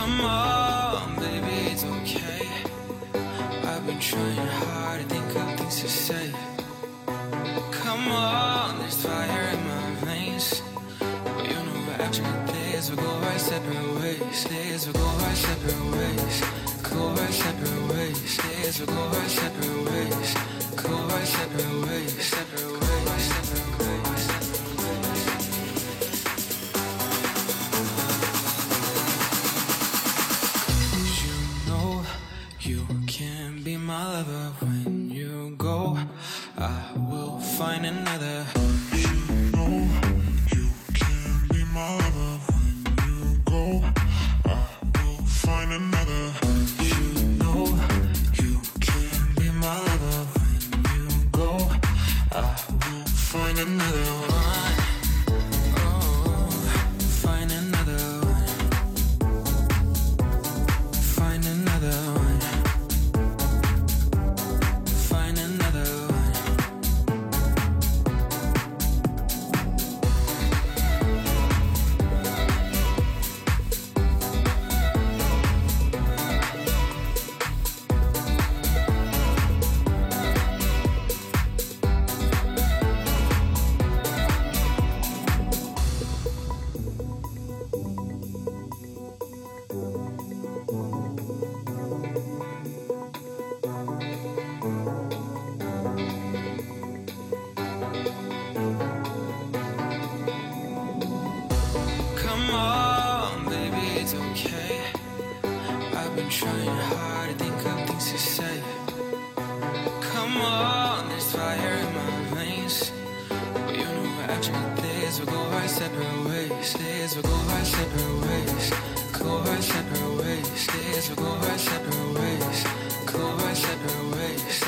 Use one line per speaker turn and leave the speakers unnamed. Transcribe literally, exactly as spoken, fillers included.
Come on, baby, it's okay. I've been trying hard to think of things to say. Come on, there's fire in my veins. But you know after this we'll go our separate ways. This we'll go our separate ways. Go our separate ways. This we'll go our separate ways. Go our separate ways. Separate ways. Separate ways. You can be my lover when you go. I will find another.
You know you can be my lover when you go. I will find another.
You know you can be my lover when you go. I will find another one. Oh, find another one. Find another one. Come on, baby, it's okay. I've been trying hard to think of things to say. Come on, there's fire in my veins. But you know after this we'll go our separate ways. This we'll go our separate ways. Go our separate ways. This we'll go our separate ways. Go our separate ways.